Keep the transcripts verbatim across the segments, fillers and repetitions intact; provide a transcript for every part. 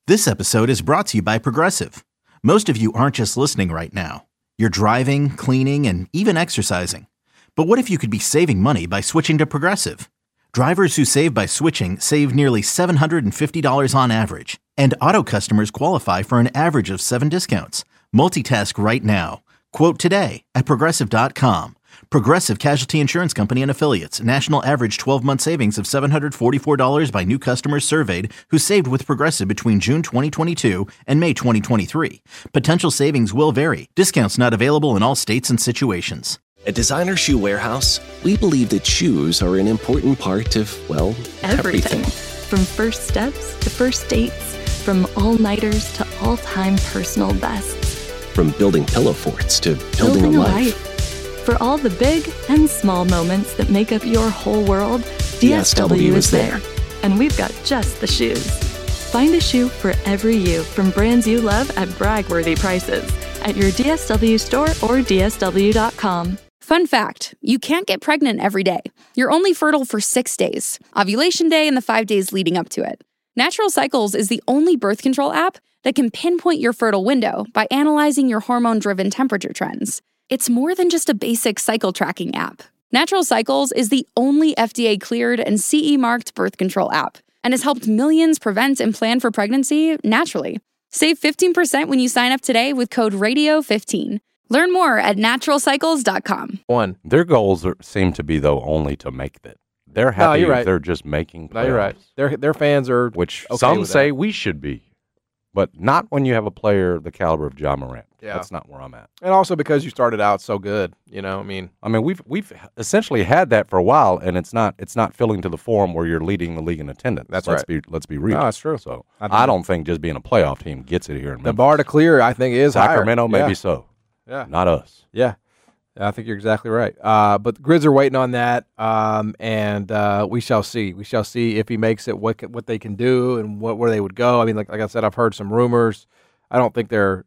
This episode is brought to you by Progressive. Most of you aren't just listening right now. You're driving, cleaning, and even exercising. But what if you could be saving money by switching to Progressive? Drivers who save by switching save nearly seven hundred fifty dollars on average. And auto customers qualify for an average of seven discounts. Multitask right now. Quote today at Progressive dot com. Progressive Casualty Insurance Company and Affiliates. National average twelve-month savings of seven hundred forty-four dollars by new customers surveyed who saved with Progressive between June twenty twenty-two and May twenty twenty-three. Potential savings will vary. Discounts not available in all states and situations. At Designer Shoe Warehouse, we believe that shoes are an important part of, well, everything. Everything. From first steps to first dates, from all-nighters to all-time personal bests. From building pillow forts to building, Building a a life. life. For all the big and small moments that make up your whole world, D S W is there. And we've got just the shoes. Find a shoe for every you from brands you love at brag-worthy prices at your D S W store or D S W dot com. Fun fact, you can't get pregnant every day. You're only fertile for six days, ovulation day and the five days leading up to it. Natural Cycles is the only birth control app that can pinpoint your fertile window by analyzing your hormone-driven temperature trends. It's more than just a basic cycle tracking app. Natural Cycles is the only F D A-cleared and C E-marked birth control app and has helped millions prevent and plan for pregnancy naturally. Save fifteen percent when you sign up today with code radio fifteen. Learn more at natural cycles dot com. One, their goals are, seem to be, though, only to make it. They're happy No, you're if right. they're just making playoffs. No, you're right. Their their fans are, Which okay some with say that. we should be, but not when you have a player the caliber of Ja Morant. Yeah. That's not where I'm at. and also because you started out so good. You know, I mean, I mean, we've we've essentially had that for a while, and it's not it's not filling to the form where you're leading the league in attendance. That's let's right. Be, let's be real. No, that's true. So I I, think- don't think just being a playoff team gets it here in the Memphis. bar to clear, I think, is Sacramento, higher. maybe Yeah. so. Yeah. Not us. Yeah. I think you're exactly right. Uh, but the Grizz are waiting on that, um, and uh, we shall see. We shall see if he makes it, what what they can do, and what where they would go. I mean, like like I said, I've heard some rumors. I don't think they're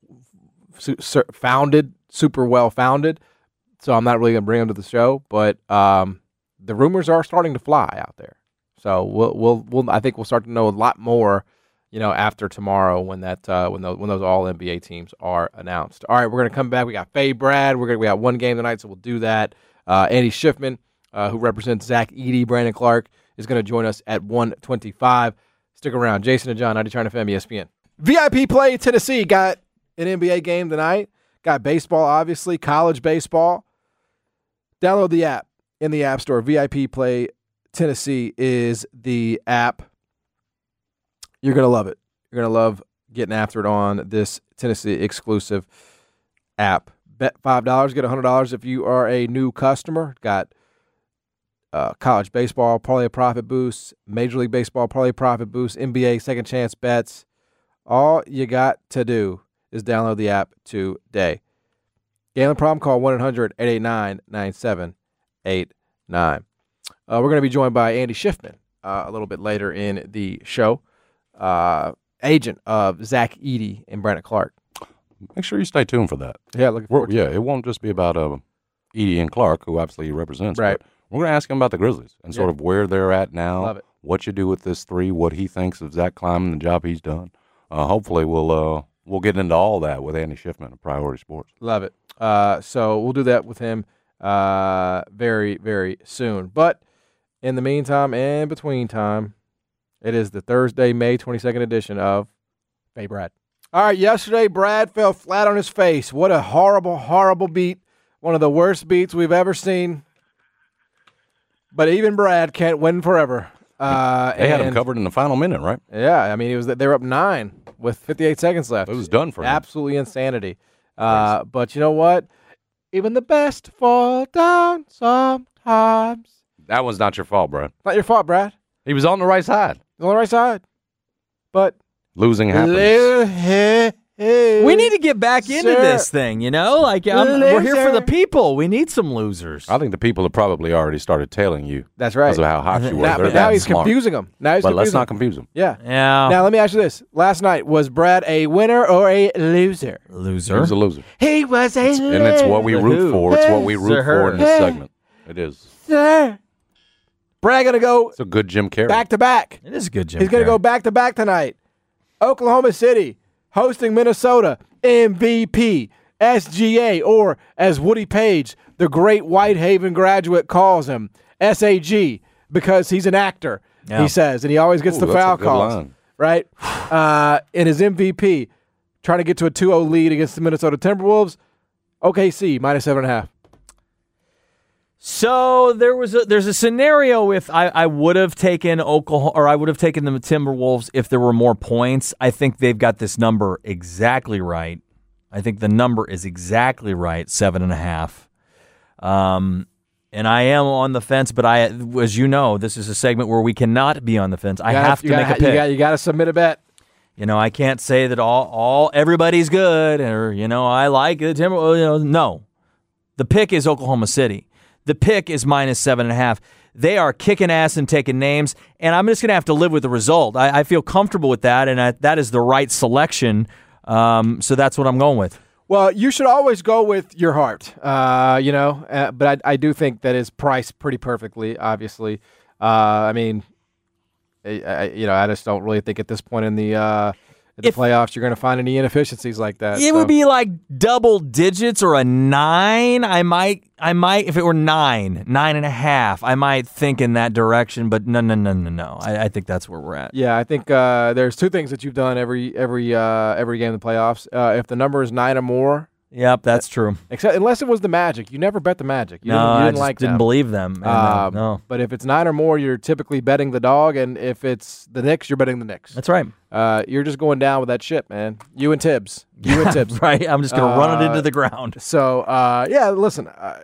su- sur- founded, super well founded, so I'm not really going to bring them to the show. But um, the rumors are starting to fly out there. So we'll we'll we'll I think we'll start to know a lot more, you know, after tomorrow when that uh, when those when those all N B A teams are announced. All right, we're gonna come back. We got Faye Brad. We're gonna we got one game tonight, so we'll do that. Uh, Andy Schiffman, uh, who represents Zach Edey, Brandon Clark, is gonna join us at one twenty-five. Stick around. Jason and John, ninety-nine F M, E S P N. V I P play. Tennessee got an N B A game tonight. Got baseball, obviously, college baseball. Download the app in the App Store. V I P play. Tennessee is the app. You're going to love it. You're going to love getting after it on this Tennessee exclusive app. Bet five dollars, get one hundred dollars if you are a new customer. Got uh, college baseball, parlay profit boosts, Major League Baseball, parlay profit boosts, N B A second chance bets. All you got to do is download the app today. Gambling problem, call one eight hundred eight eight nine nine seven eight nine. Uh, we're going to be joined by Andy Schiffman uh, a little bit later in the show. Uh, agent of Zach Edey and Brandon Clark. Make sure you stay tuned for that. Yeah, looking We're, forward to yeah, it. it won't just be about uh, Edey and Clark, who obviously he represents. Right. But we're going to ask him about the Grizzlies and sort Yeah. of where they're at now, Love it. what you do with this three, what he thinks of Zach Kleiman, the job he's done. Uh, hopefully, we'll uh, we'll get into all that with Andy Schiffman of Priority Sports. Love it. Uh, so we'll do that with him uh, very, very soon. But in the meantime and between time, it is the Thursday, May twenty-second edition of Hey Brad. All right, yesterday Brad fell flat on his face. What a horrible, horrible beat. One of the worst beats we've ever seen. But even Brad can't win forever. Uh, They had him and- covered in the final minute, right? Yeah, I mean, it was they were up nine with fifty-eight seconds left. It was done for him. Absolutely insanity. Uh, but you know what? Even the best fall down sometimes. That was not your fault, Brad. Not your fault, Brad. He was on the right side. On the right side. But Losing happens. We need to get back into Sir. this thing, you know? Like, I'm, we're here for the people. We need some losers. I think the people have probably already started tailing you that's right. because of how hot you were. Now, They're but now that he's smart. confusing them. Now he's But let's confusing not them. confuse them. Yeah. Yeah. Now let me ask you this: last night was Brad a winner or a loser? He Loser. was a loser. He was a loser. And it's what we root Who? for. It's what we root Sir. for in this segment. It is. Sir. Brad gonna go It's a good Jim Carrey. back to back. It is a good, Jim. He's gonna Carrey. go back to back tonight. Oklahoma City hosting Minnesota, M V P, S G A, or as Woody Page, the great Whitehaven graduate, calls him, S A G, because he's an actor, yeah. he says, and he always gets Ooh, the foul calls, line. right? Uh, in his M V P, trying to get to a two oh lead against the Minnesota Timberwolves, O K C, minus seven and a half. So there was a, there's a scenario if I, I would have taken Oklahoma or I would have taken the Timberwolves if there were more points. I think they've got this number exactly right. I think the number is exactly right, seven and a half. Um, and I am on the fence, but I, as you know, this is a segment where we cannot be on the fence. I gotta, have to gotta, make a pick. You got, you got to submit a bet. You know, I can't say that all all everybody's good or you know I like the Timberwolves. You know, no, the pick is Oklahoma City. The pick is minus seven and a half. They are kicking ass and taking names, and I'm just going to have to live with the result. I, I feel comfortable with that, and I, that is the right selection. Um, so that's what I'm going with. Well, you should always go with your heart, uh, you know, uh, but I, I do think that is priced pretty perfectly, obviously. Uh, I mean, I, I, you know, I just don't really think at this point in the uh, in the if, playoffs you're going to find any inefficiencies like that. It so. would be like double digits or a nine. I might, I might, if it were nine, nine and a half, I might think in that direction. But no, no, no, no, no. I, I think that's where we're at. Yeah, I think uh, there's two things that you've done every every uh, every game in the playoffs. Uh, if the number is nine or more. Yep, that's true. Except unless it was the Magic, you never bet the Magic. You no, didn't, you didn't I just like didn't them. believe them. And, uh, um, no, but if it's nine or more, you're typically betting the dog, and if it's the Knicks, you're betting the Knicks. That's right. Uh, you're just going down with that shit, man. You and Tibbs. You and Tibbs. Right. I'm just gonna uh, run it into the ground. So, uh, yeah. Listen. Uh,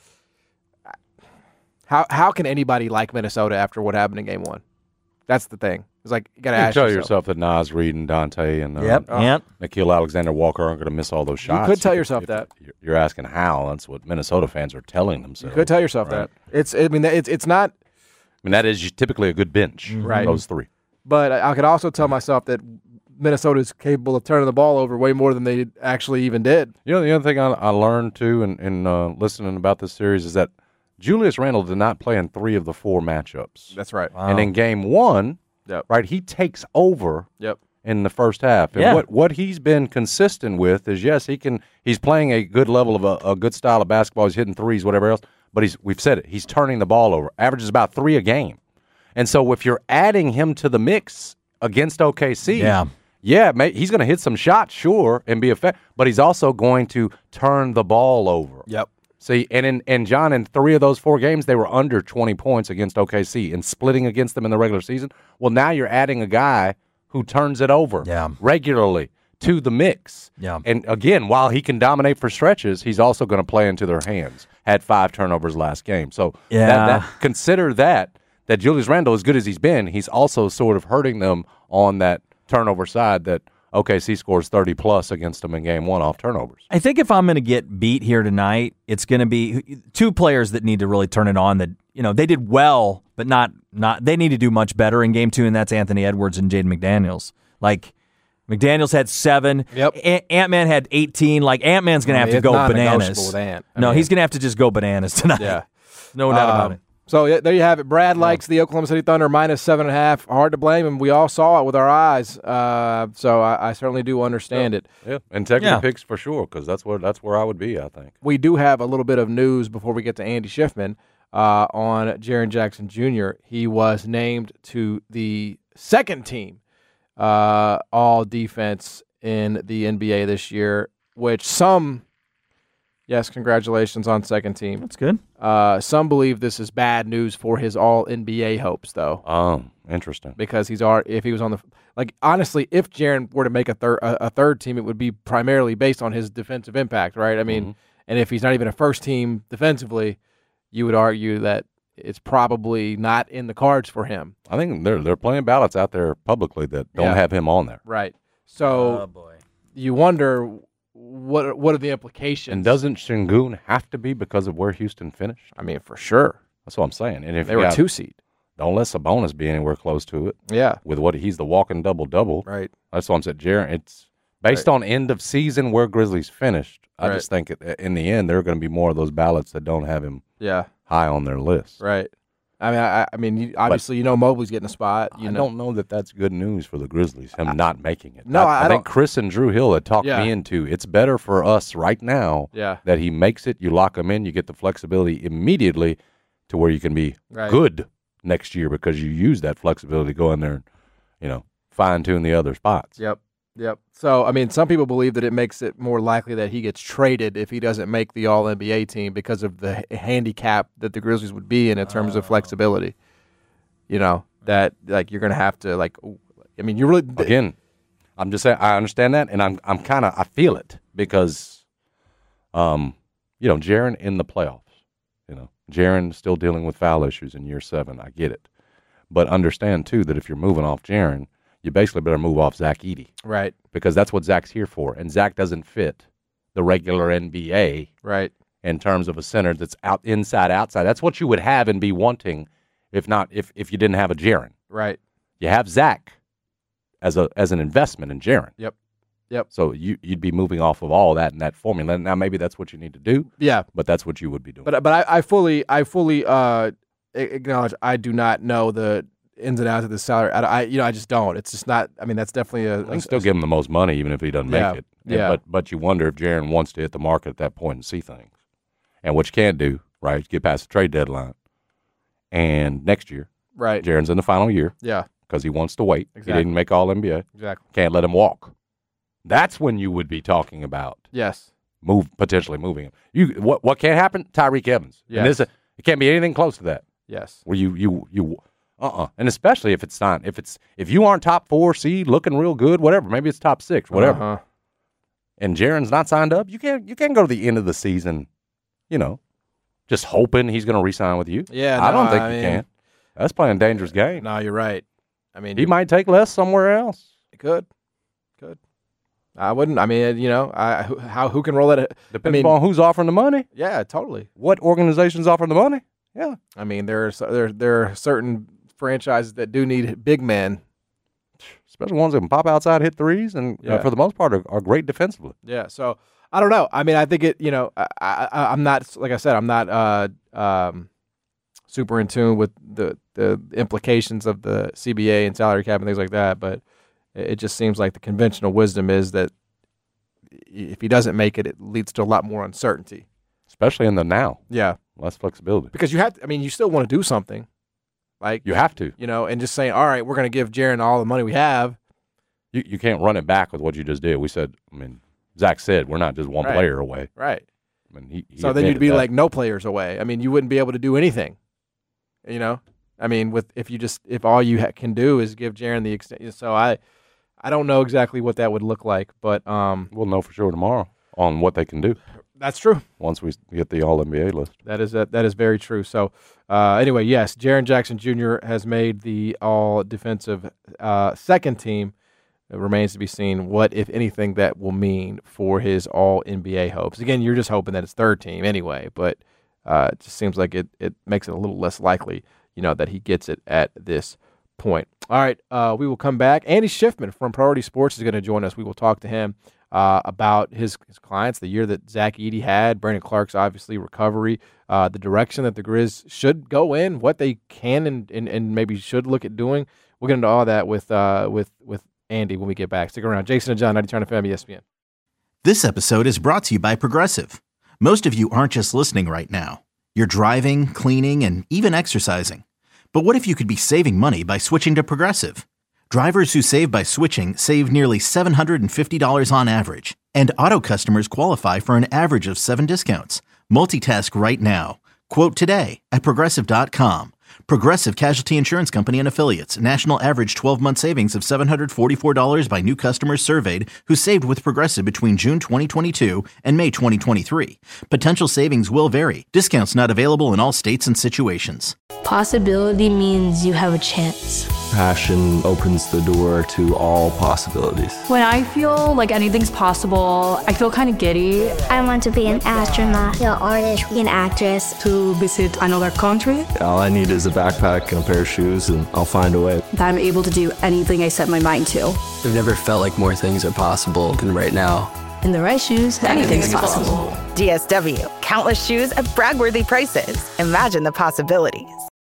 how how can anybody like Minnesota after what happened in Game One? That's the thing. It's like you got to ask tell yourself. yourself that Nas Reed and Dante and uh, yep, uh, yep. Nikhil Alexander-Walker aren't going to miss all those shots. You could tell you yourself if, that. If you're asking how. That's what Minnesota fans are telling themselves. You could tell yourself right? that. It's. I mean, it's. It's not. I mean, that is typically a good bench. Right. Those three. But I, I could also tell myself that Minnesota is capable of turning the ball over way more than they actually even did. You know, the other thing I, I learned too, in, in uh, listening about this series, is that Julius Randle did not play in three of the four matchups. That's right. Wow. And in Game One. Yep. Right, he takes over yep. in the first half. And yeah. what, what he's been consistent with is, yes, he can. He's playing a good level of a, a good style of basketball. He's hitting threes, whatever else. But he's we've said it. He's turning the ball over. Averages about three a game. And so if you're adding him to the mix against O K C, yeah, yeah, may, he's going to hit some shots, sure, and be effective. But he's also going to turn the ball over. Yep. See, and in and John, in three of those four games, they were under twenty points against O K C and splitting against them in the regular season. Well, now you're adding a guy who turns it over yeah. regularly to the mix. Yeah. And again, while he can dominate for stretches, he's also going to play into their hands. Had five turnovers last game. So yeah. that, that, consider that, that Julius Randle, as good as he's been, he's also sort of hurting them on that turnover side that O K C scores thirty plus against them in game one off turnovers. I think if I'm going to get beat here tonight, it's going to be two players that need to really turn it on. That you know they did well, but not not they need to do much better in game two, and that's Anthony Edwards and Jaden McDaniels. Like McDaniels had seven, yep. A- Ant-Man had eighteen. Like Ant-Man's going to I have mean, to go not bananas. With Ant. No, mean, he's going to have to just go bananas tonight. Yeah, no doubt um, about it. So yeah, there you have it. Brad yeah. likes the Oklahoma City Thunder minus seven and a half. Hard to blame him. We all saw it with our eyes. Uh, so I, I certainly do understand yeah. it. Yeah, integrity yeah. picks for sure, because that's where that's where I would be. I think we do have a little bit of news before we get to Andy Schiffman uh, on Jaren Jackson Junior He was named to the second team uh, all defense in the N B A this year, which some. Yes, congratulations on second team. That's good. Uh, some believe this is bad news for his all N B A hopes, though. Oh, interesting. Because he's already, if he was on the like, honestly, if Jaren were to make a third a, a third team, it would be primarily based on his defensive impact, right? I mean, mm-hmm. and if he's not even a first team defensively, you would argue that it's probably not in the cards for him. I think they're they're playing ballots out there publicly that don't yeah. have him on there. Right. So oh, boy. you wonder. What what are the implications? And doesn't Şengün have to be because of where Houston finished? I mean, for sure. That's what I'm saying. And if they were got, two seed, don't let Sabonis be anywhere close to it. Yeah, with what he's the walking double double. Right. That's what I'm saying, Jaren. It's based right. on end of season where Grizzlies finished. I right. just think in the end there are going to be more of those ballots that don't have him. Yeah. high on their list. Right. I mean, I, I mean, you, obviously, but, you know, Mobley's getting a spot. You I know. don't know that that's good news for the Grizzlies, him I, not making it. No, I, I, I think Chris and Drew Hill had talked yeah. me into it's better for us right now yeah. that he makes it. You lock him in, you get the flexibility immediately to where you can be right. good next year because you use that flexibility to go in there and, you know, fine tune the other spots. Yep. Yep. So, I mean, some people believe that it makes it more likely that he gets traded if he doesn't make the All N B A team because of the handicap that the Grizzlies would be in in terms oh. of flexibility. You know, that, like, you're going to have to, like, I mean, you really... Again, I'm just saying, I understand that, and I'm I'm kind of, I feel it because, um, you know, Jaren in the playoffs, you know, Jaren still dealing with foul issues in year seven. I get it. But understand, too, that if you're moving off Jaren, you basically better move off Zach Edey. Right. Because that's what Zach's here for. And Zach doesn't fit the regular N B A. Right. In terms of a center that's out inside, outside. That's what you would have and be wanting if not if, if you didn't have a Jaren. Right. You have Zach as a as an investment in Jaren. Yep. Yep. So you, you'd be moving off of all that and that formula. Now maybe that's what you need to do. Yeah. But that's what you would be doing. But but I, I fully I fully uh, acknowledge I do not know the ins and outs of the salary. I, I you know I just don't. It's just not. I mean that's definitely a. They still give him the most money even if he doesn't yeah, make it. Yeah. But but you wonder if Jaren wants to hit the market at that point and see things, and what you can't do, right? Get past the trade deadline, and next year, right? Jaren's in the final year. Yeah. Because he wants to wait. Exactly. He didn't make All N B A. Exactly. Can't let him walk. That's when you would be talking about. Yes. Move potentially moving him. You what what can't happen? Tyreek Evans. Yes. And this, it can't be anything close to that. Yes. Where you you you uh uh and especially if it's not if it's if you aren't top four seed looking real good, whatever, maybe it's top six, whatever. Uh-huh. And Jaren's not signed up, you can't you can't go to the end of the season, you know, just hoping he's gonna re-sign with you. Yeah, I no, don't think I you mean, can. That's playing a dangerous game. No, you're right. I mean, he might take less somewhere else. He could, could. I wouldn't. I mean, you know, I who, how who can roll that? Depends I mean, on who's offering the money. Yeah, totally. What organization's offering the money? Yeah. I mean, there are there there are certain franchises that do need big men, especially ones that can pop outside, hit threes, and yeah. uh, for the most part are, are great defensively. Yeah. So I don't know. I mean, I think it. You know, I, I I'm not like I said. I'm not uh um super in tune with the the implications of the C B A and salary cap and things like that, but it just seems like the conventional wisdom is that if he doesn't make it, it leads to a lot more uncertainty. Especially in the now. Yeah. Less flexibility. Because you have to, I mean, you still want to do something. Like you have to. You know, and just saying, all right, we're going to give Jaren all the money we have. You you can't run it back with what you just did. We said, I mean, Zach said we're not just one right. player away. Right. I mean, he, he so then you'd be that. like no players away. I mean, you wouldn't be able to do anything. You know? I mean, with if you just if all you ha- can do is give Jaren the extent. So I I don't know exactly what that would look like, but um, we'll know for sure tomorrow on what they can do. That's true. Once we get the All N B A list, that is a, that is very true. So uh, anyway, yes, Jaren Jackson Junior has made the All Defensive uh, second team. It remains to be seen what, if anything, that will mean for his All N B A hopes. Again, you're just hoping that it's third team anyway, but uh, it just seems like it it makes it a little less likely, you know, that he gets it at this point. All right, uh, we will come back. Andy Schiffman from Priority Sports is going to join us. We will talk to him uh, about his, his clients, the year that Zach Edey had, Brandon Clark's obviously recovery, uh, the direction that the Grizz should go in, what they can and, and, and maybe should look at doing. We'll get into all that with uh, with with Andy when we get back. Stick around. Jason and John, ninety Turn F M, E S P N. This episode is brought to you by Progressive. Most of you aren't just listening right now. You're driving, cleaning, and even exercising. But what if you could be saving money by switching to Progressive? Drivers who save by switching save nearly seven hundred fifty dollars on average. And auto customers qualify for an average of seven discounts. Multitask right now. Quote today at Progressive dot com. Progressive Casualty Insurance Company and Affiliates. National average twelve-month savings of seven hundred forty-four dollars by new customers surveyed who saved with Progressive between June twenty twenty-two and May twenty twenty-three. Potential savings will vary. Discounts not available in all states and situations. Possibility means you have a chance. Passion opens the door to all possibilities. When I feel like anything's possible, I feel kind of giddy. I want to be an astronaut, an artist, an actress. To visit another country. All I need is a backpack and a pair of shoes, and I'll find a way. That I'm able to do anything I set my mind to. I've never felt like more things are possible than right now. In the right shoes, anything's, anything's possible. possible. D S W. Countless shoes at brag-worthy prices. Imagine the possibilities.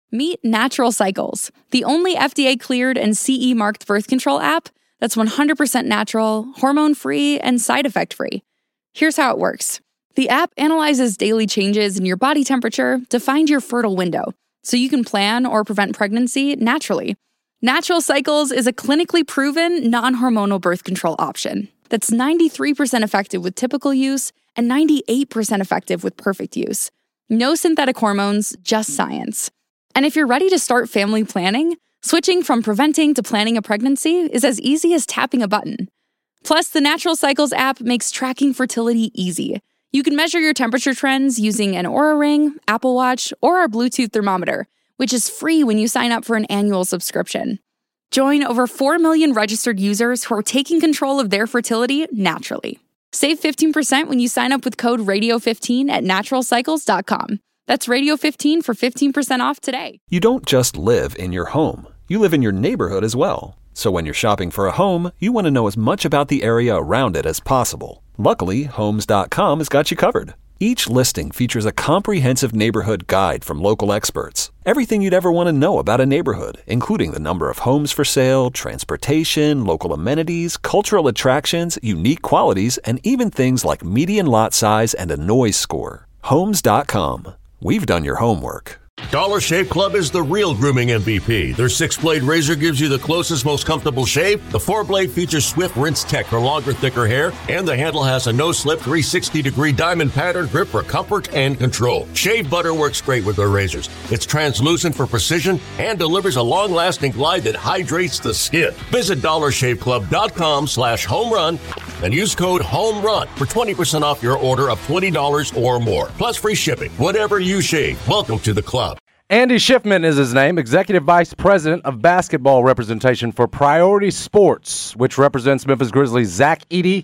Meet Natural Cycles, the only F D A-cleared and C E-marked birth control app that's one hundred percent natural, hormone-free, and side effect-free. Here's how it works. The app analyzes daily changes in your body temperature to find your fertile window, so you can plan or prevent pregnancy naturally. Natural Cycles is a clinically proven, non-hormonal birth control option that's ninety-three percent effective with typical use and ninety-eight percent effective with perfect use. No synthetic hormones, just science. And if you're ready to start family planning, switching from preventing to planning a pregnancy is as easy as tapping a button. Plus, the Natural Cycles app makes tracking fertility easy. You can measure your temperature trends using an Oura Ring, Apple Watch, or our Bluetooth thermometer, which is free when you sign up for an annual subscription. Join over four million registered users who are taking control of their fertility naturally. Save fifteen percent when you sign up with code radio fifteen at natural cycles dot com. That's radio fifteen for fifteen percent off today. You don't just live in your home. You live in your neighborhood as well. So when you're shopping for a home, you want to know as much about the area around it as possible. Luckily, homes dot com has got you covered. Each listing features a comprehensive neighborhood guide from local experts. Everything you'd ever want to know about a neighborhood, including the number of homes for sale, transportation, local amenities, cultural attractions, unique qualities, and even things like median lot size and a noise score. homes dot com. We've done your homework. Dollar Shave Club is the real grooming M V P. Their six-blade razor gives you the closest, most comfortable shave. The four-blade features swift rinse tech for longer, thicker hair. And the handle has a no-slip three hundred sixty degree diamond pattern grip for comfort and control. Shave butter works great with their razors. It's translucent for precision and delivers a long-lasting glide that hydrates the skin. Visit dollar shave club dot com slash home run and use code HOMERUN for twenty percent off your order of twenty dollars or more. Plus free shipping. Whatever you shave, welcome to the club. Andy Schiffman is his name, Executive Vice President of Basketball Representation for Priority Sports, which represents Memphis Grizzlies' Zach Edey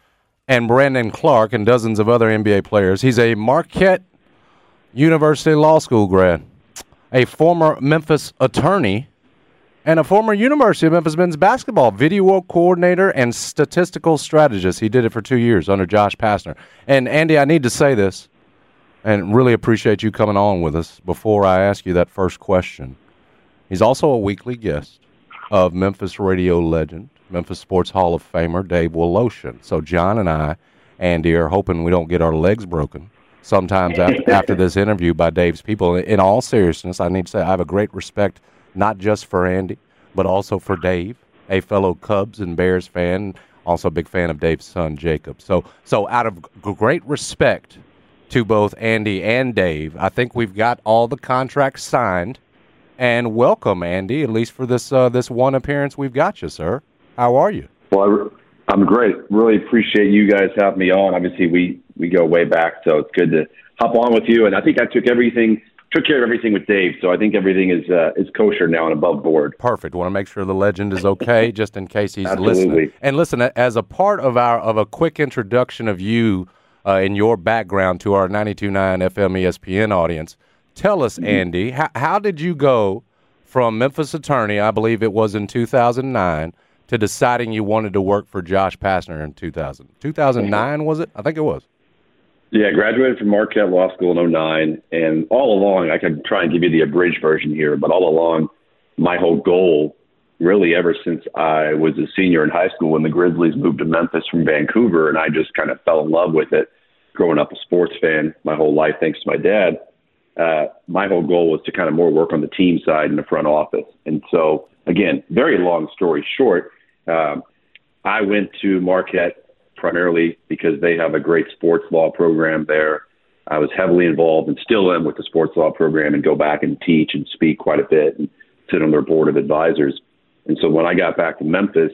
and Brandon Clark and dozens of other N B A players. He's a Marquette University Law School grad, a former Memphis attorney, and a former University of Memphis men's basketball video coordinator and statistical strategist. He did it for two years under Josh Pastner. And, Andy, I need to say this, and really appreciate you coming on with us before I ask you that first question. He's also a weekly guest of Memphis radio legend, Memphis Sports Hall of Famer Dave Woloshin. So John and I, Andy, are hoping we don't get our legs broken sometimes after, after this interview by Dave's people. In all seriousness, I need to say I have a great respect not just for Andy, but also for Dave, a fellow Cubs and Bears fan, also a big fan of Dave's son, Jacob. So, so out of g- great respect to both Andy and Dave, I think we've got all the contracts signed. And welcome, Andy, at least for this uh, this one appearance we've got you, sir. How are you? Well, I'm great. Really appreciate you guys having me on. Obviously, we, we go way back, so it's good to hop on with you. And I think I took everything, took care of everything with Dave, so I think everything is uh, is kosher now and above board. Perfect. Want to make sure the legend is okay, just in case he's Absolutely. listening. And listen, as a part of our of a quick introduction of you uh, and your background to our ninety-two point nine F M E S P N audience, tell us, Andy, how, how did you go from Memphis attorney, I believe it was in two thousand nine, to deciding you wanted to work for Josh Pastner in two thousand? two thousand nine, was it? I think it was. Yeah, I graduated from Marquette Law School in oh nine, and all along, I could try and give you the abridged version here, but all along, my whole goal, really ever since I was a senior in high school when the Grizzlies moved to Memphis from Vancouver, and I just kind of fell in love with it, growing up a sports fan my whole life thanks to my dad, uh, my whole goal was to kind of more work on the team side in the front office. And so, again, very long story short, um, I went to Marquette primarily because they have a great sports law program there. I was heavily involved and still am with the sports law program and go back and teach and speak quite a bit and sit on their board of advisors. And so when I got back to Memphis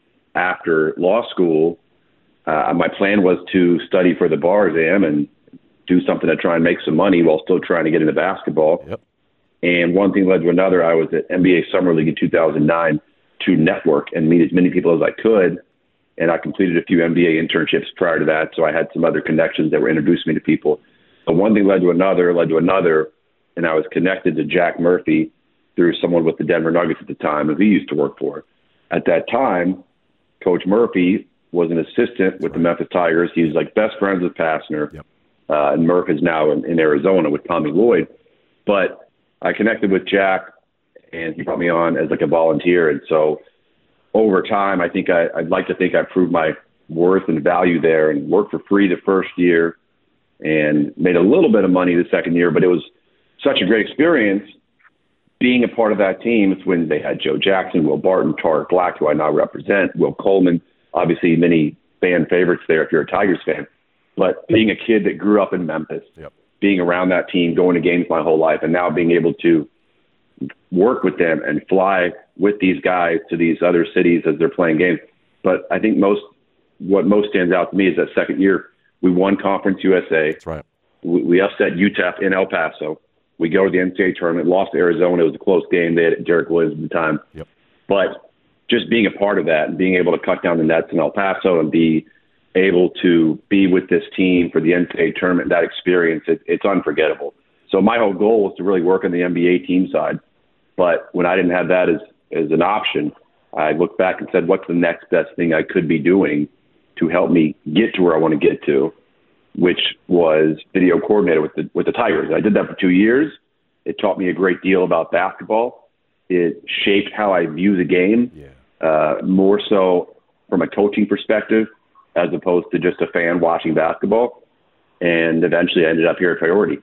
after law school, uh, my plan was to study for the bar exam and do something to try and make some money while still trying to get into basketball. Yep. And one thing led to another. I was at N B A Summer League in two thousand nine to network and meet as many people as I could. And I completed a few M B A internships prior to that, so I had some other connections that were introducing me to people. So one thing led to another, led to another, and I was connected to Jack Murphy through someone with the Denver Nuggets at the time, who he used to work for. At that time, Coach Murphy was an assistant with the Memphis Tigers. He was like best friends with Pastner, yep. uh, and Murph is now in, in Arizona with Tommy Lloyd. But I connected with Jack, and he brought me on as like a volunteer. And so over time, I think I, I'd like to think I proved my worth and value there, and worked for free the first year and made a little bit of money the second year. But it was such a great experience being a part of that team. It's when they had Joe Jackson, Will Barton, Tarek Black, who I now represent, Will Coleman, obviously many fan favorites there if you're a Tigers fan. But being a kid that grew up in Memphis, yep. being around that team, going to games my whole life, and now being able to work with them and fly with these guys to these other cities as they're playing games. But I think most what most stands out to me is that second year, we won Conference U S A. That's right. We, we upset U T E P in El Paso. We go to the N C double A tournament, lost to Arizona. It was a close game. They had Derek Williams at the time. Yep. But just being a part of that and being able to cut down the nets in El Paso and be able to be with this team for the N C double A tournament, that experience, it, it's unforgettable. So my whole goal was to really work on the N B A team side. But when I didn't have that as, as an option, I looked back and said, what's the next best thing I could be doing to help me get to where I want to get to, which was video coordinator with the with the Tigers. I did that for two years. It taught me a great deal about basketball. It shaped how I view the game, yeah. uh, more so from a coaching perspective as opposed to just a fan watching basketball. And eventually I ended up here at Priority.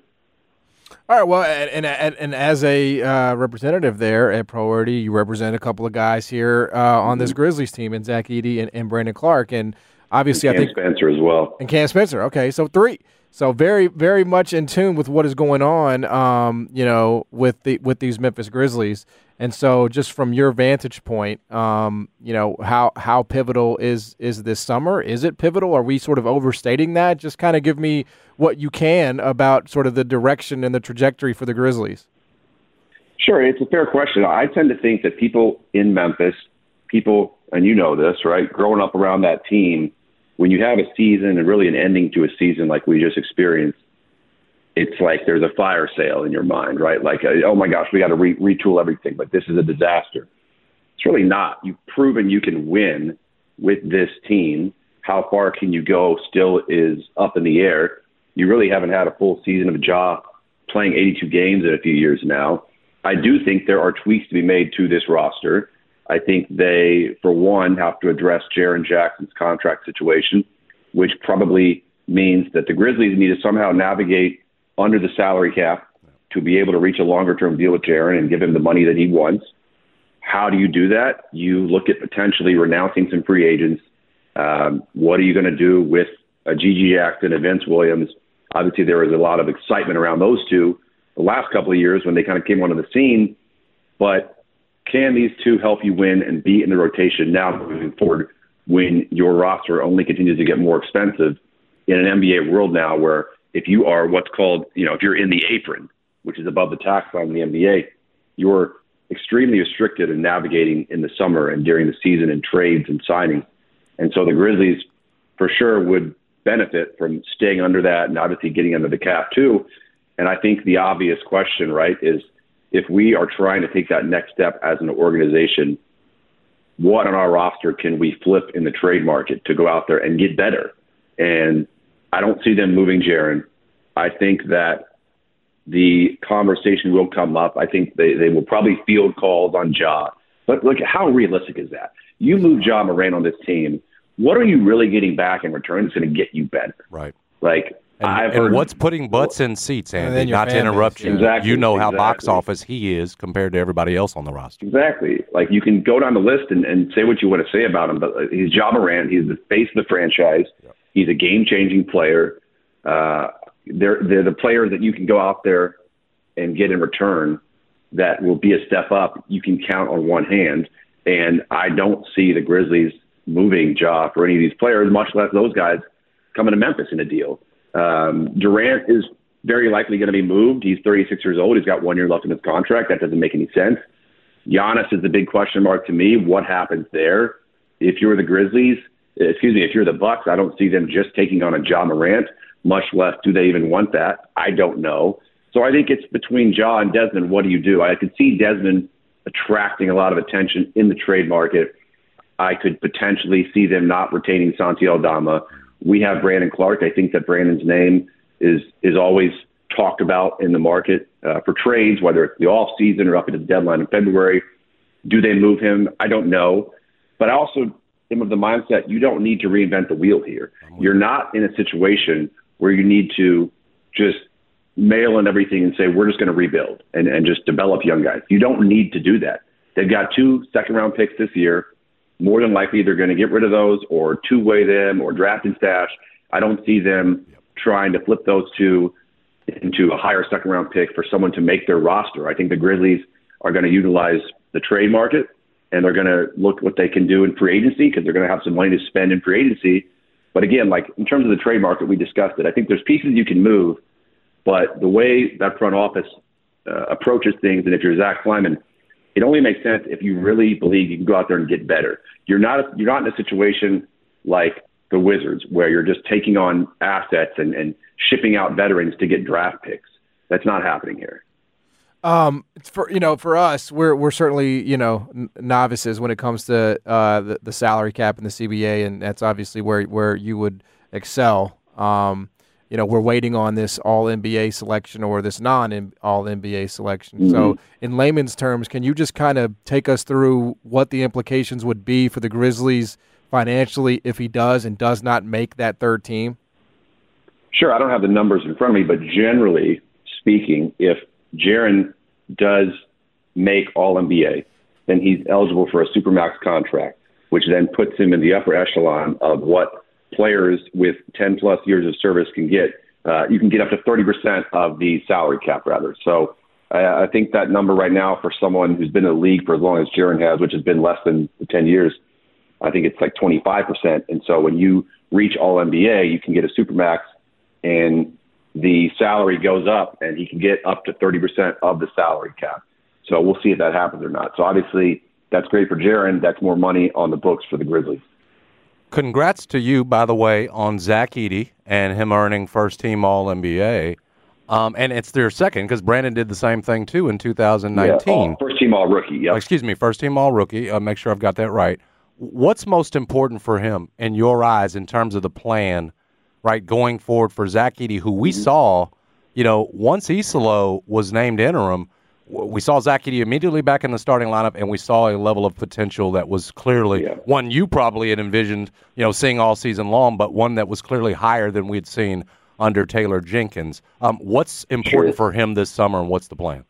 All right, well, and and, and as a uh, representative there at Priority, you represent a couple of guys here uh, on this Grizzlies team, and Zach Edey and, and Brandon Clark, and obviously and Cam I think Spencer as well, and Cam Spencer. Okay, so three, so very very much in tune with what is going on, um, you know, with the with these Memphis Grizzlies. And so, just from your vantage point, um, you know, how how pivotal is is this summer? Is it pivotal? Are we sort of overstating that? Just kind of give me what you can about sort of the direction and the trajectory for the Grizzlies. Sure, it's a fair question. I tend to think that people in Memphis, people, and you know this, right, growing up around that team, when you have a season and really an ending to a season like we just experienced, it's like there's a fire sale in your mind, right? Like, oh my gosh, we got to re- retool everything, but this is a disaster. It's really not. You've proven you can win with this team. How far can you go still is up in the air. You really haven't had a full season of Ja playing eighty-two games in a few years now. I do think there are tweaks to be made to this roster. I think they, for one, have to address Jaren Jackson's contract situation, which probably means that the Grizzlies need to somehow navigate under the salary cap to be able to reach a longer-term deal with Jaren and give him the money that he wants. How do you do that? You look at potentially renouncing some free agents. Um, what are you going to do with uh, Gigi Jackson and Vince Williams? Obviously, there was a lot of excitement around those two the last couple of years when they kind of came onto the scene. But can these two help you win and be in the rotation now moving forward when your roster only continues to get more expensive in an N B A world now where if you are what's called, you know, if you're in the apron, which is above the tax line in the N B A, you're extremely restricted in navigating in the summer and during the season and trades and signings. And so the Grizzlies for sure would benefit from staying under that and obviously getting under the cap too. And I think the obvious question, right, is if we are trying to take that next step as an organization, what on our roster can we flip in the trade market to go out there and get better? And I don't see them moving Jaren. I think that the conversation will come up. I think they, they will probably field calls on Ja. But look, how realistic is that? You move Ja Morant on this team. What are you really getting back in return that's going to get you better? Right. Like, and, I've and heard, what's putting butts in seats, Andy? Not to interrupt you. Exactly, you know how exactly. box office he is compared to everybody else on the roster. Exactly. Like, you can go down the list and, and say what you want to say about him, but he's Ja Morant. He's the face of the franchise. Yep. He's a game-changing player. Uh, they're, they're the players that you can go out there and get in return that will be a step up. You can count on one hand. And I don't see the Grizzlies moving Ja for any of these players, much less those guys coming to Memphis in a deal. Um, Durant is very likely going to be moved. He's thirty-six years old. He's got one year left in his contract. That doesn't make any sense. Giannis is the big question mark to me. What happens there? If you're the Grizzlies, excuse me, if you're the Bucks, I don't see them just taking on a Ja Morant, much less do they even want that. I don't know. So I think it's between Ja and Desmond. What do you do? I could see Desmond attracting a lot of attention in the trade market. I could potentially see them not retaining Santi Aldama. We have Brandon Clark. I think that Brandon's name is is always talked about in the market uh, for trades, whether it's the off season or up at the deadline in February. Do they move him? I don't know. But I also am of the mindset you don't need to reinvent the wheel here. You're not in a situation where you need to just mail in everything and say, we're just going to rebuild and, and just develop young guys. You don't need to do that. They've got two second-round picks this year. More than likely, they're going to get rid of those or two-way them or draft and stash. I don't see them trying to flip those two into a higher second-round pick for someone to make their roster. I think the Grizzlies are going to utilize the trade market, and they're going to look what they can do in free agency because they're going to have some money to spend in free agency. But again, like in terms of the trade market, we discussed it. I think there's pieces you can move, but the way that front office uh, approaches things, and if you're Zach Kleiman, it only makes sense if you really believe you can go out there and get better. You're not you're not in a situation like the Wizards where you're just taking on assets and, and shipping out veterans to get draft picks. That's not happening here. Um, for you know, for us, we're we're certainly you know n- novices when it comes to uh, the the salary cap and the C B A, and that's obviously where where you would excel. Um, you know, we're waiting on this All N B A selection or this non All N B A selection. Mm-hmm. So, in layman's terms, can you just kind of take us through what the implications would be for the Grizzlies financially if he does and does not make that third team? Sure, I don't have the numbers in front of me, but generally speaking, if Jaren does make All N B A, then he's eligible for a Supermax contract, which then puts him in the upper echelon of what players with ten plus years of service can get. Uh, you can get up to thirty percent of the salary cap, rather. So uh, I think that number right now for someone who's been in the league for as long as Jaren has, which has been less than ten years, I think it's like twenty-five percent. And so when you reach All N B A, you can get a Supermax and the salary goes up and he can get up to thirty percent of the salary cap. So we'll see if that happens or not. So obviously that's great for Jaren. That's more money on the books for the Grizzlies. Congrats to you, by the way, on Zach Edey and him earning first-team All N B A. Um, and it's their second because Brandon did the same thing, too, in two thousand nineteen. Yeah, first-team All-Rookie, yeah. Excuse me, first-team All-Rookie. Uh, make sure I've got that right. What's most important for him in your eyes in terms of the plan, right, going forward for Zach Edey, who we mm-hmm. saw, you know, once Isolo was named interim, we saw Zach Edey immediately back in the starting lineup, and we saw a level of potential that was clearly yeah. one you probably had envisioned, you know, seeing all season long, but one that was clearly higher than we'd seen under Taylor Jenkins. Um, what's important sure. for him this summer, and what's the plan?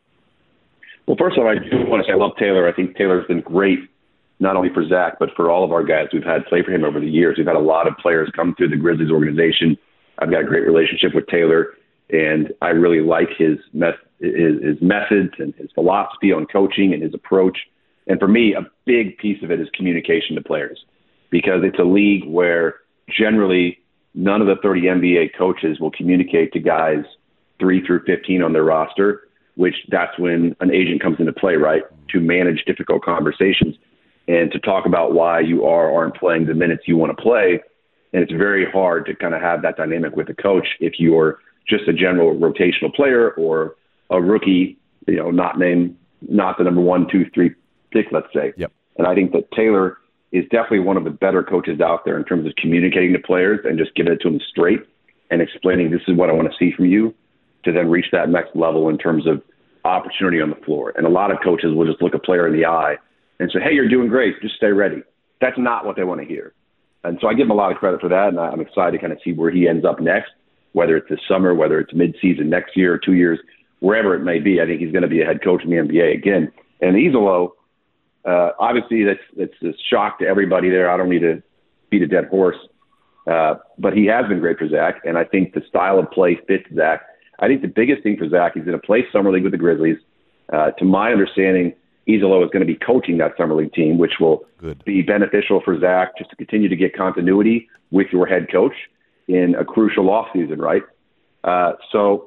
Well, first of all, I do want to say I love Taylor. I think Taylor's been great, not only for Zach, but for all of our guys we've had play for him over the years. We've had a lot of players come through the Grizzlies organization. I've got a great relationship with Taylor, and I really like his method. His, his methods and his philosophy on coaching and his approach. And for me, a big piece of it is communication to players, because it's a league where generally none of the thirty N B A coaches will communicate to guys three through fifteen on their roster, which that's when an agent comes into play, right, to manage difficult conversations and to talk about why you are or aren't playing the minutes you want to play. And it's very hard to kind of have that dynamic with the coach if you're just a general rotational player or a rookie, you know, not named, not the number one, two, three pick, let's say. Yep. And I think that Taylor is definitely one of the better coaches out there in terms of communicating to players and just giving it to them straight and explaining this is what I want to see from you to then reach that next level in terms of opportunity on the floor. And a lot of coaches will just look a player in the eye and say, hey, you're doing great, just stay ready. That's not what they want to hear. And so I give him a lot of credit for that, and I'm excited to kind of see where he ends up next, whether it's this summer, whether it's midseason next year or two years. Wherever it may be, I think he's going to be a head coach in the N B A again. And Isolo, uh, obviously that's that's a shock to everybody there. I don't need to beat a dead horse, uh, but he has been great for Zach, and I think the style of play fits Zach. I think the biggest thing for Zach, he's going to play summer league with the Grizzlies. Uh, to my understanding, Isolo is going to be coaching that summer league team, which will Good. be beneficial for Zach just to continue to get continuity with your head coach in a crucial offseason, right? Uh, so.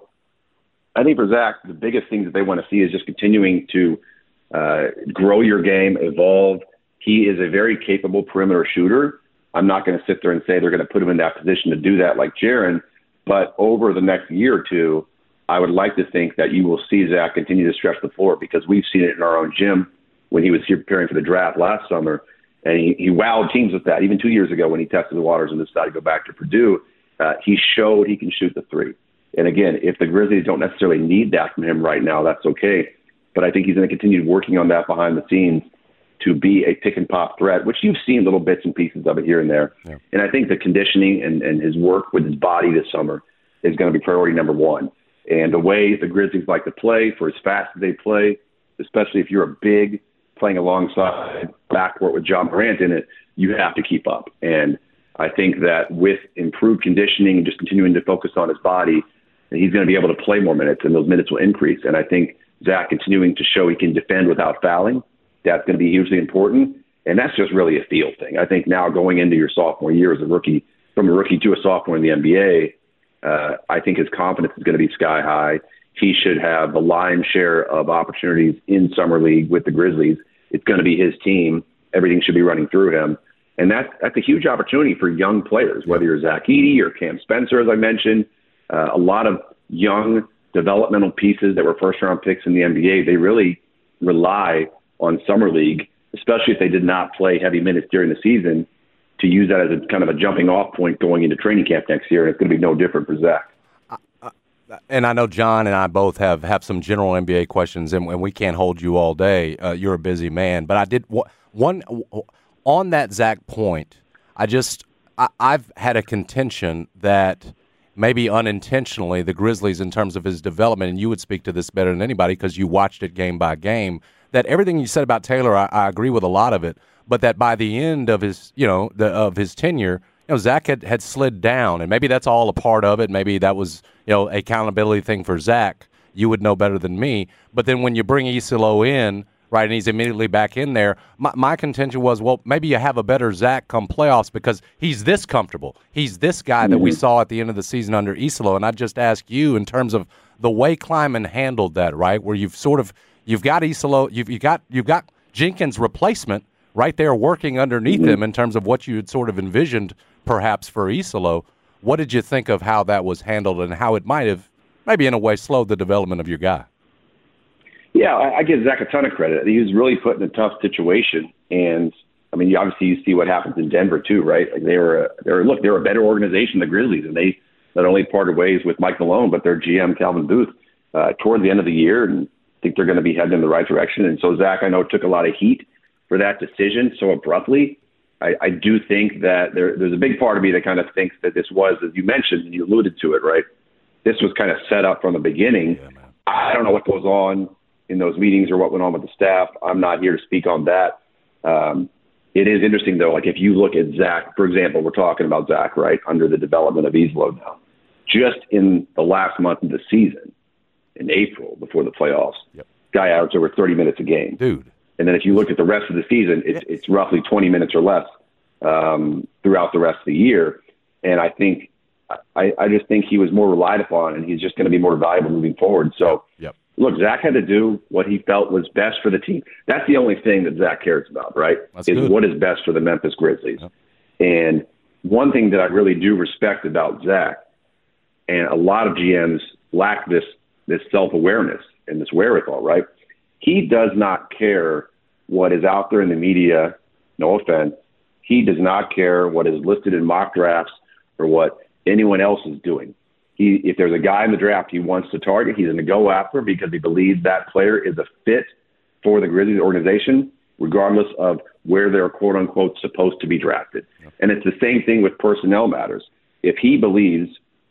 I think for Zach, the biggest thing that they want to see is just continuing to uh, grow your game, evolve. He is a very capable perimeter shooter. I'm not going to sit there and say they're going to put him in that position to do that like Jaren, but over the next year or two, I would like to think that you will see Zach continue to stretch the floor, because we've seen it in our own gym when he was here preparing for the draft last summer, and he, he wowed teams with that. Even two years ago when he tested the waters and decided to go back to Purdue, uh, he showed he can shoot the three. And again, if the Grizzlies don't necessarily need that from him right now, that's okay. But I think he's going to continue working on that behind the scenes to be a pick and pop threat, which you've seen little bits and pieces of it here and there. Yeah. And I think the conditioning and, and his work with his body this summer is going to be priority number one. And the way the Grizzlies like to play, for as fast as they play, especially if you're a big playing alongside backcourt with John Morant in it, you have to keep up. And I think that with improved conditioning and just continuing to focus on his body, he's going to be able to play more minutes, and those minutes will increase. And I think Zach continuing to show he can defend without fouling, that's going to be hugely important. And that's just really a feel thing. I think now going into your sophomore year as a rookie, from a rookie to a sophomore in the N B A, uh, I think his confidence is going to be sky high. He should have the lion's share of opportunities in Summer League with the Grizzlies. It's going to be his team. Everything should be running through him. And that's, that's a huge opportunity for young players, whether you're Zach Edey or Cam Spencer, as I mentioned. Uh, a lot of young developmental pieces that were first-round picks in the N B A, they really rely on Summer League, especially if they did not play heavy minutes during the season, to use that as a kind of a jumping-off point going into training camp next year. And it's going to be no different for Zach. Uh, and I know John and I both have, have some general N B A questions, and, and we can't hold you all day. Uh, you're a busy man. But I did one on that Zach point. I just I, I've had a contention that maybe unintentionally the Grizzlies, in terms of his development, and you would speak to this better than anybody because you watched it game by game, that everything you said about Taylor, I, I agree with a lot of it, but that by the end of his, you know, the, of his tenure, you know, Zach had, had slid down, and maybe that's all a part of it. Maybe that was, you know, a accountability thing for Zach. You would know better than me. But then when you bring Isolo in, right, and he's immediately back in there, my, my contention was, well, maybe you have a better Zach come playoffs because he's this comfortable. He's this guy mm-hmm. that we saw at the end of the season under Isolo. And I just ask you, in terms of the way Kleiman handled that, right, where you've sort of you've got Isolo, you've you got you've got Jenkins' replacement right there working underneath mm-hmm. him in terms of what you had sort of envisioned perhaps for Isolo. What did you think of how that was handled and how it might have maybe in a way slowed the development of your guy? Yeah, I, I give Zach a ton of credit. He was really put in a tough situation, and I mean, obviously, you see what happens in Denver too, right? Like they were, they were look, they're a better organization than the Grizzlies, and they not only parted ways with Mike Malone, but their G M Calvin Booth uh, toward the end of the year, and I think they're going to be heading in the right direction. And so Zach, I know, took a lot of heat for that decision so abruptly. I, I do think that there, there's a big part of me that kind of thinks that this was, as you mentioned, and you alluded to it, right? This was kind of set up from the beginning. Yeah, I don't know what goes on in those meetings or what went on with the staff. I'm not here to speak on that. Um, it is interesting, though, like if you look at Zach, for example, we're talking about Zach, right, under the development of Isolo now. Just in the last month of the season, in April, before the playoffs, yep. guy averaged over thirty minutes a game. Dude. And then if you look at the rest of the season, it's, yeah. it's roughly twenty minutes or less um, throughout the rest of the year. And I think, I, I just think he was more relied upon, and he's just going to be more valuable moving forward. So, yep. Look, Zach had to do what he felt was best for the team. That's the only thing that Zach cares about, right? That's is good. What is best for the Memphis Grizzlies. Yep. And one thing that I really do respect about Zach, and a lot of G Ms lack this this self-awareness and this wherewithal, right? He does not care what is out there in the media, no offense. He does not care what is listed in mock drafts or what anyone else is doing. He, if there's a guy in the draft he wants to target, he's going to go after because he believes that player is a fit for the Grizzlies organization, regardless of where they're quote-unquote supposed to be drafted. Yep. And it's the same thing with personnel matters. If he believes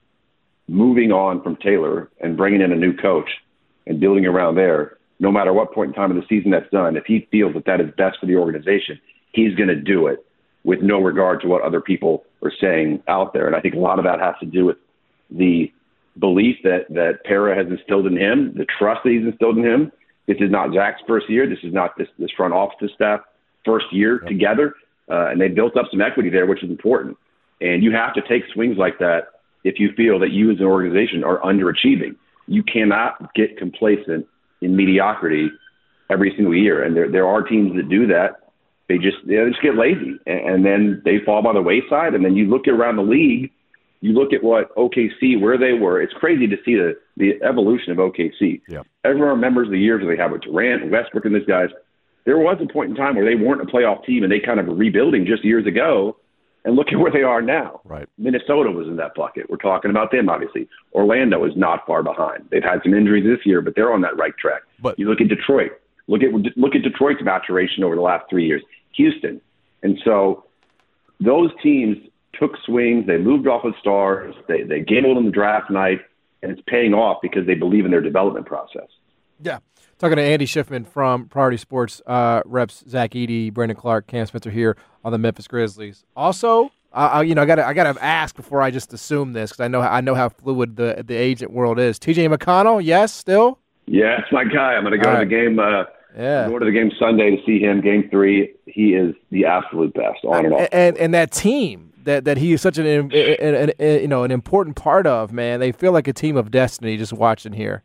moving on from Taylor and bringing in a new coach and building around there, no matter what point in time of the season that's done, if he feels that that is best for the organization, he's going to do it with no regard to what other people are saying out there. And I think a lot of that has to do with the belief that, that Pera has instilled in him, the trust that he's instilled in him. This is not Zach's first year. This is not this, this front office staff first year yep. together. Uh, and they built up some equity there, which is important. And you have to take swings like that if you feel that you as an organization are underachieving. You cannot get complacent in mediocrity every single year. And there there are teams that do that. They just they just get lazy, and, and then they fall by the wayside. And then you look around the league, you look at what O K C, where they were. It's crazy to see the, the evolution of O K C. Yeah. Everyone remembers the years where they had with Durant and Westbrook and these guys. There was a point in time where they weren't a playoff team, and they kind of were rebuilding just years ago. And look at where they are now. Right. Minnesota was in that bucket. We're talking about them, obviously. Orlando is not far behind. They've had some injuries this year, but they're on that right track. But you look at Detroit. Look at look at Detroit's maturation over the last three years. Houston. And so those teams took swings. They moved off of stars. They, they gambled on the draft night, and it's paying off because they believe in their development process. Yeah. Talking to Andy Schiffman from Priority Sports, uh, reps Zach Edey, Brandon Clark, Cam Spencer here on the Memphis Grizzlies. Also, uh, you know, I got I got to ask before I just assume this because I know I know how fluid the the agent world is. T J McConnell, yes, still. Yeah, it's my guy. I'm going to go All to the right. game. Uh, Yeah. Go to the game Sunday to see him. Game three, he is the absolute best on and off. And and that team that, that he is such an, an, an, an you know an important part of, man. They feel like a team of destiny just watching here.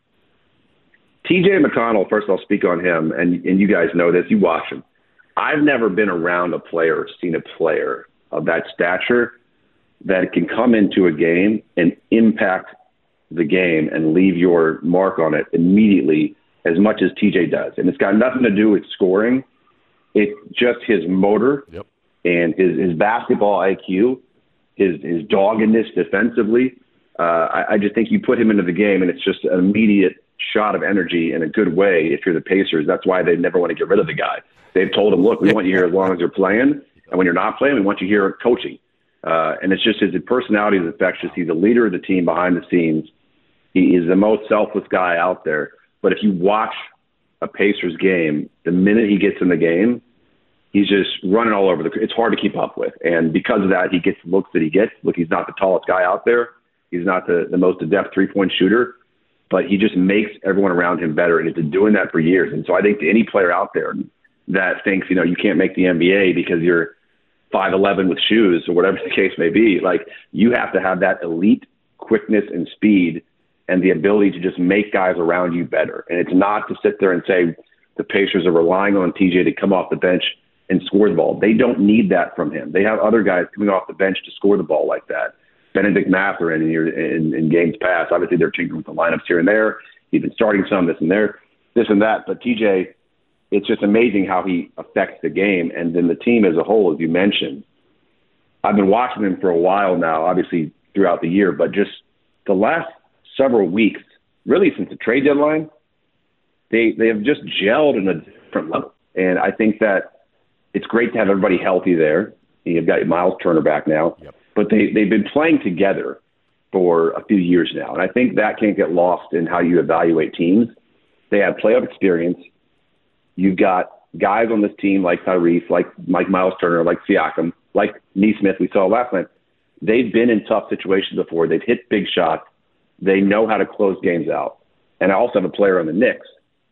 T J McConnell, first I'll speak on him, and, and you guys know this. You watch him. I've never been around a player or seen a player of that stature that can come into a game and impact the game and leave your mark on it immediately as much as T J does. And it's got nothing to do with scoring. It's just his motor yep. and his, his basketball I Q, his, his doggedness defensively. Uh, I, I just think you put him into the game, and it's just an immediate shot of energy in a good way if you're the Pacers. That's why they never want to get rid of the guy. They've told him, look, we want you here as long as you're playing, and when you're not playing, we want you here coaching. Uh, and it's just his personality is infectious. He's the leader of the team behind the scenes. He is the most selfless guy out there. But if you watch a Pacers game, the minute he gets in the game, he's just running all over the – it's hard to keep up with. And because of that, he gets the looks that he gets. Look, he's not the tallest guy out there. He's not the, the most adept three-point shooter. But he just makes everyone around him better, and he's been doing that for years. And so I think to any player out there that thinks, you know, you can't make the N B A because you're five eleven with shoes or whatever the case may be, like you have to have that elite quickness and speed and the ability to just make guys around you better. And it's not to sit there and say the Pacers are relying on T J to come off the bench and score the ball. They don't need that from him. They have other guys coming off the bench to score the ball like that. Benedict Mathurin in, in, in games past. Obviously, they're tinkering with the lineups here and there. He's been starting some, this and there, this and that. But T J, it's just amazing how he affects the game. And then the team as a whole, as you mentioned, I've been watching him for a while now, obviously throughout the year, but just the last several weeks, really since the trade deadline, they they have just gelled in a different level. And I think that it's great to have everybody healthy there. You've got Miles Turner back now. Yep. But they, they've been playing together for a few years now. And I think that can't get lost in how you evaluate teams. They have playoff experience. You've got guys on this team like Tyrese, like Mike Miles Turner, like Siakam, like Nesmith we saw last night. They've been in tough situations before. They've hit big shots. They know how to close games out. And I also have a player on the Knicks.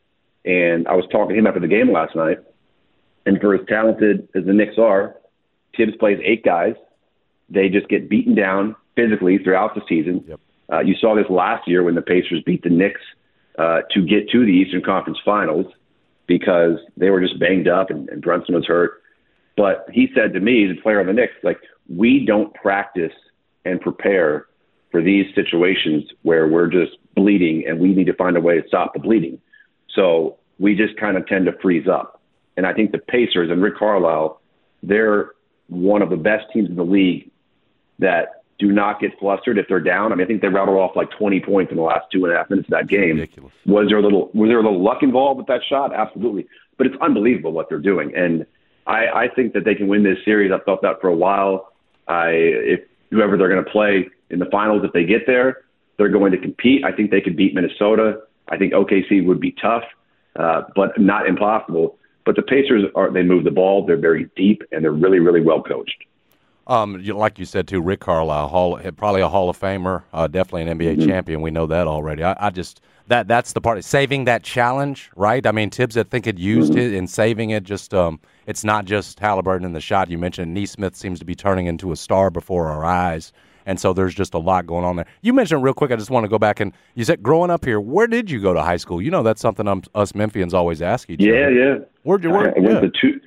And I was talking to him after the game last night. And for as talented as the Knicks are, Tibbs plays eight guys. They just get beaten down physically throughout the season. Yep. Uh, you saw this last year when the Pacers beat the Knicks uh, to get to the Eastern Conference Finals because they were just banged up and, and Brunson was hurt. But he said to me, the player on the Knicks, like, we don't practice and prepare for these situations where we're just bleeding and we need to find a way to stop the bleeding. So we just kind of tend to freeze up. And I think the Pacers and Rick Carlisle, they're one of the best teams in the league that do not get flustered if they're down. I mean, I think they rattled off like twenty points in the last two and a half minutes of that game. Ridiculous. Was there a little, was there a little luck involved with that shot? Absolutely. But it's unbelievable what they're doing. And I, I think that they can win this series. I've thought that for a while. I, if whoever they're going to play in the finals, if they get there, they're going to compete. I think they could beat Minnesota. I think O K C would be tough, uh, but not impossible. But the Pacers, are they move the ball. They're very deep, and they're really, really well coached. Um, you, like you said, too, Rick Carlisle, Hall, probably a Hall of Famer, uh, definitely an N B A mm-hmm. champion. We know that already. I, I just that that's the part. Saving that challenge, right? I mean, Tibbs, I think, had used mm-hmm. it in saving it. Just um, it's not just Halliburton in the shot. You mentioned Nesmith seems to be turning into a star before our eyes. And so there's just a lot going on there. You mentioned real quick, I just want to go back, and you said growing up here, where did you go to high school? You know, that's something um, us Memphians always ask each yeah, other. Yeah, yeah. Where'd you work? I went yeah. to two,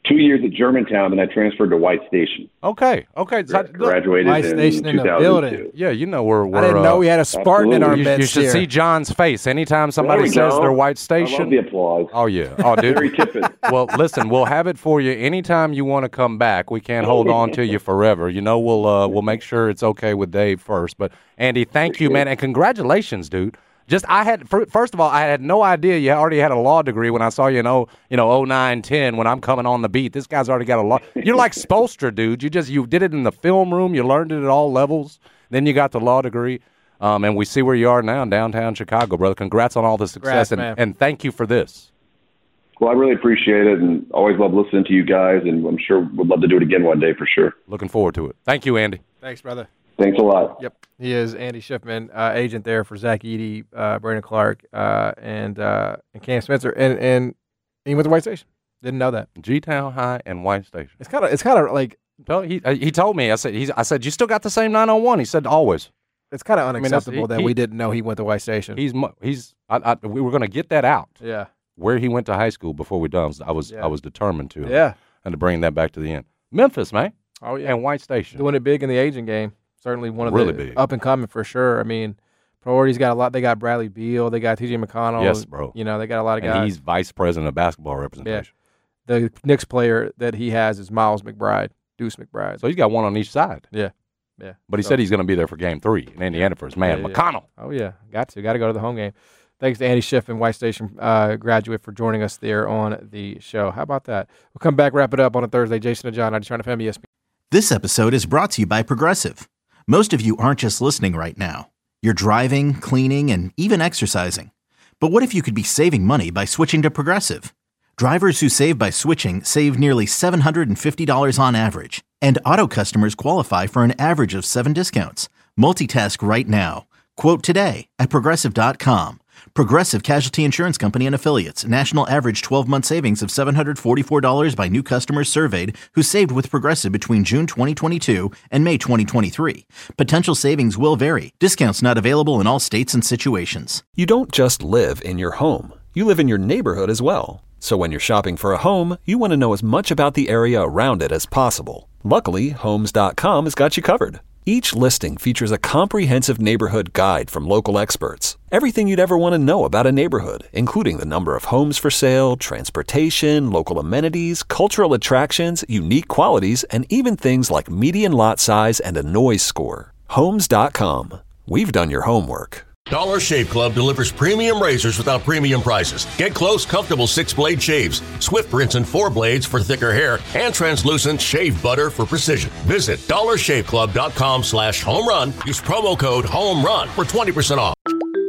two years at Germantown, and I transferred to White Station. Okay, okay. So, graduated White in Station in two the thousand two. building. Yeah, you know we're. we're I didn't know uh, we had a Spartan in our you, midst you should here. see John's face anytime somebody we says go. they're White I Station. love the applause. Oh yeah, oh dude. Very tipping. Well, listen, we'll have it for you anytime you want to come back. We can't hold on to you forever. You know, we'll uh, we'll make sure it's okay with Dave first. But Andy, thank you, man, and congratulations, dude. Just I had first of all, I had no idea you already had a law degree when I saw you in oh, you know oh nine ten when I'm coming on the beat. This guy's already got a law. You're like Spoelstra, dude. You just you did it in the film room. You learned it at all levels. Then you got the law degree, um, and we see where you are now in downtown Chicago, brother. Congrats on all the success, Congrats, and, man. and thank you for this. Well, I really appreciate it, and always love listening to you guys, and I'm sure we'd love to do it again one day for sure. Looking forward to it. Thank you, Andy. Thanks, brother. Thanks a lot. Yep. He is Andy Schiffman, uh, agent there for Zach Edey, uh, Brandon Clark, uh, and uh, and Cam Spencer, and and he went to White Station. Didn't know that. G-Town High and White Station. It's kind of it's kind of like Well, he uh, he told me. I said he's. I said you still got the same nine oh one. He said always. it's kind of I mean, unacceptable that's- that he- we didn't know he went to White Station. He's mu- he's. I, I, we were going to get that out. Yeah. Where he went to high school before we done. I was Yeah. I was determined to. Yeah. And to bring that back to the end. Memphis, man. Oh yeah. And White Station. Doing it big in the aging game. Certainly one of Really the big. up and coming for sure. I mean, Priority's got a lot. They got Bradley Beal. They got T J McConnell. Yes, bro. You know, they got a lot of and guys. he's vice president of basketball representation. Yeah. The Knicks player that he has is Miles McBride, Deuce McBride. So he's got one on each side. Yeah. Yeah. But he So- said he's going to be there for game three in Indiana for his man, Yeah, yeah. McConnell. Oh, yeah. Got to. Got to go to the home game. Thanks to Andy Schiff and White Station uh, graduate for joining us there on the show. How about that? We'll come back, wrap it up on a Thursday. Jason and John, ninety-two F M E S P N. This episode is brought to you by Progressive. Most of you aren't just listening right now. You're driving, cleaning, and even exercising. But what if you could be saving money by switching to Progressive? Drivers who save by switching save nearly seven hundred fifty dollars on average. And auto customers qualify for an average of seven discounts. Multitask right now. Quote today at Progressive dot com. Progressive Casualty Insurance Company and Affiliates. National average twelve-month savings of seven hundred forty-four dollars by new customers surveyed who saved with Progressive between June twenty twenty-two and May twenty twenty-three. Potential savings will vary. Discounts not available in all states and situations. You don't just live in your home. You live in your neighborhood as well. So when you're shopping for a home, you want to know as much about the area around it as possible. Luckily, Homes dot com has got you covered. Each listing features a comprehensive neighborhood guide from local experts. Everything you'd ever want to know about a neighborhood, including the number of homes for sale, transportation, local amenities, cultural attractions, unique qualities, and even things like median lot size and a noise score. Homes dot com. We've done your homework. Dollar Shave Club delivers premium razors without premium prices. Get close, comfortable six-blade shaves, swift rinse and four blades for thicker hair, and translucent shave butter for precision. Visit dollar shave club dot com slash home run. Use promo code HOMERUN for twenty percent off.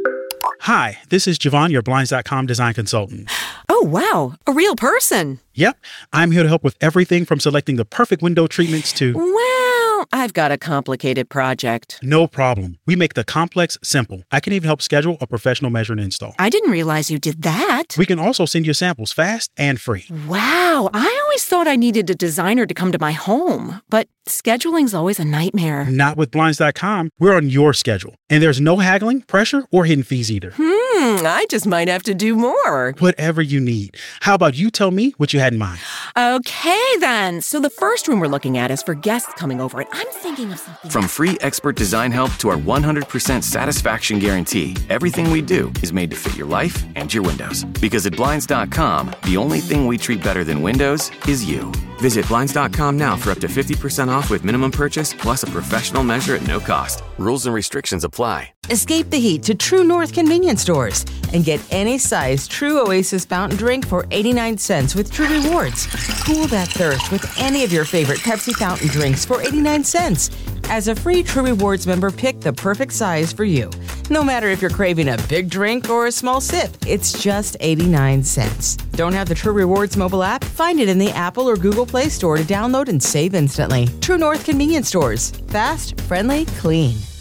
Hi, this is Javon, your Blinds dot com design consultant. Oh, wow. A real person. Yep, I'm here to help with everything from selecting the perfect window treatments to... Well, I've got a complicated project. No problem. We make the complex simple. I can even help schedule a professional measure and install. I didn't realize you did that. We can also send you samples fast and free. Wow. I always thought I needed a designer to come to my home, but scheduling's always a nightmare. Not with Blinds dot com. We're on your schedule. And there's no haggling, pressure, or hidden fees either. Hmm, I just might have to do more. Whatever you need. How about you tell me what you had in mind? Okay, then. So the first room we're looking at is for guests coming over, and I'm thinking of something. From free expert design help to our one hundred percent satisfaction guarantee, everything we do is made to fit your life and your windows. Because at Blinds dot com, the only thing we treat better than windows is you. Visit Blinds dot com now for up to fifty percent off with minimum purchase plus a professional measure at no cost. Rules and restrictions apply. Escape the heat to True North convenience stores and get any size True Oasis fountain drink for eighty-nine cents with True Rewards. Cool that thirst with any of your favorite Pepsi fountain drinks for eighty-nine cents. As a free True Rewards member, pick the perfect size for you. No matter if you're craving a big drink or a small sip, it's just eighty-nine cents. Don't have the True Rewards mobile app? Find it in the Apple or Google Play Store to download and save instantly. True North convenience stores. Fast, friendly, clean.